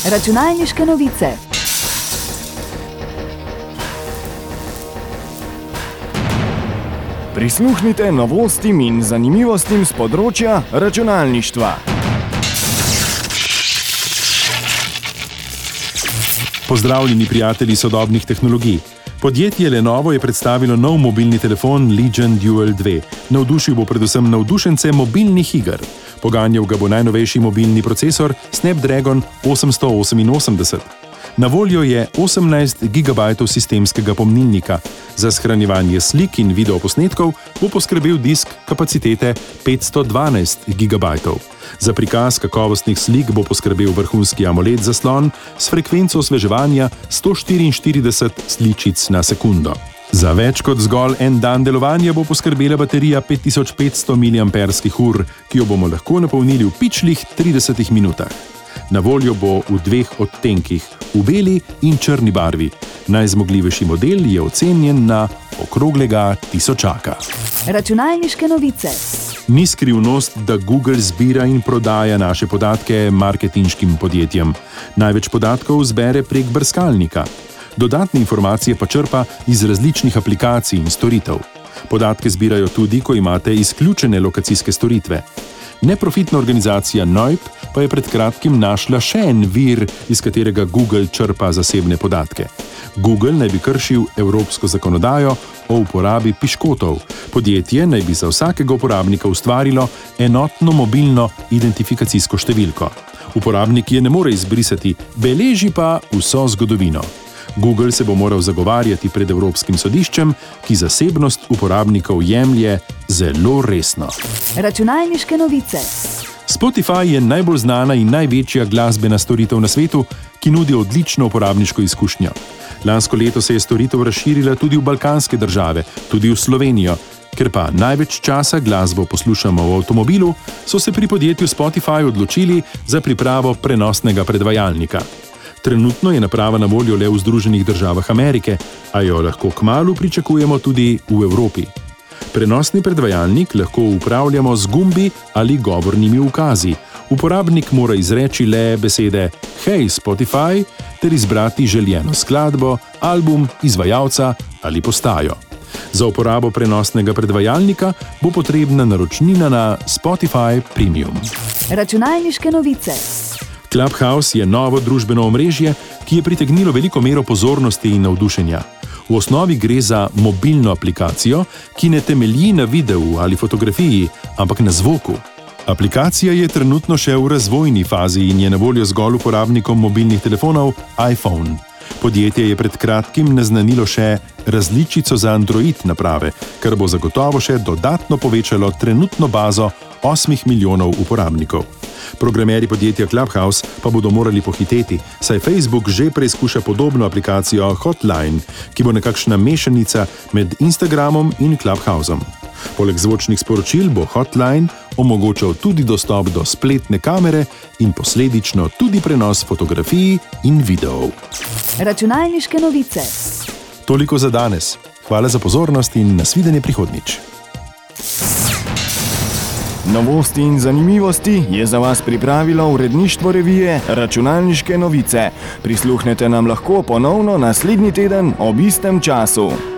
Računalniške novice. Prisluhnite novostim in zanimivostim z področja računalništva. Pozdravljeni prijatelji sodobnih tehnologij. Podjetje Lenovo je predstavilo nov mobilni telefon Legion Duel 2. Navdušil bo predvsem navdušence mobilnih iger. Poganjal ga bo najnovejši mobilni procesor Snapdragon 888. Na voljo je 18 GB sistemskega pomnilnika. Za shranjevanje slik in videoposnetkov bo poskrbel disk kapacitete 512 GB. Za prikaz kakovostnih slik bo poskrbel vrhunski AMOLED zaslon s frekvenco osveževanja 144 sličic na sekundo. Za več kot zgolj en dan delovanja bo poskrbela baterija 5500 mAh, ki jo bomo lahko napolnili v pičlih 30 minutah. Na voljo bo v dveh odtenkih, v beli in črni barvi. Najzmogljivejši model je ocenjen na okroglega tisočaka. Računalniške novice. Ni skrivnost, da Google zbira in prodaja naše podatke marketinškim podjetjem. Največ podatkov zbere prek brskalnika. Dodatne informacije pa črpa iz različnih aplikacij in storitev. Podatke zbirajo tudi, ko imate izključene lokacijske storitve. Neprofitna organizacija Noip pa je pred kratkim našla še en vir, iz katerega Google črpa zasebne podatke. Google naj bi kršil evropsko zakonodajo o uporabi piškotov. Podjetje naj bi za vsakega uporabnika ustvarilo enotno mobilno identifikacijsko številko. Uporabnik je ne more izbrisati, beleži pa vso zgodovino. Google se bo moral zagovarjati pred Evropskim sodiščem, ki zasebnost uporabnikov jemlje zelo resno. Računalniške novice. Spotify je najbolj znana in največja glasbena storitev na svetu, ki nudi odlično uporabniško izkušnjo. Lansko leto se je storitev razširila tudi v balkanske države, tudi v Slovenijo. Ker pa največ časa glasbo poslušamo v avtomobilu, so se pri podjetju Spotify odločili za pripravo prenosnega predvajalnika. Trenutno je naprava na voljo le v Združenih državah Amerike, a jo lahko kmalu pričakujemo tudi v Evropi. Prenosni predvajalnik lahko upravljamo z gumbi ali govornimi ukazi. Uporabnik mora izreči le besede "Hej Spotify" ter izbrati željeno skladbo, album, izvajalca ali postajo. Za uporabo prenosnega predvajalnika bo potrebna naročnina na Spotify Premium. Računalniške novice. Clubhouse je novo družbeno omrežje, ki je pritegnilo veliko mero pozornosti in navdušenja. V osnovi gre za mobilno aplikacijo, ki ne temelji na videu ali fotografiji, ampak na zvoku. Aplikacija je trenutno še v razvojni fazi in je na voljo zgolj uporabnikom mobilnih telefonov iPhone. Podjetje je pred kratkim naznanilo še različico za Android naprave, kar bo zagotovo še dodatno povečalo trenutno bazo 8 milijonov uporabnikov. Programerji podjetja Clubhouse pa bodo morali pohiteti, saj Facebook že preizkuša podobno aplikacijo Hotline, ki bo nekakšna mešanica med Instagramom in Clubhouseom. Poleg zvočnih sporočil bo Hotline omogočal tudi dostop do spletne kamere in posledično tudi prenos fotografij in videov. Računalniške novice. Toliko za danes. Hvala za pozornost in nasvidenje prihodnjič. Novosti in zanimivosti je za vas pripravilo uredništvo revije Računalniške novice. Prisluhnete nam lahko ponovno naslednji teden ob istem času.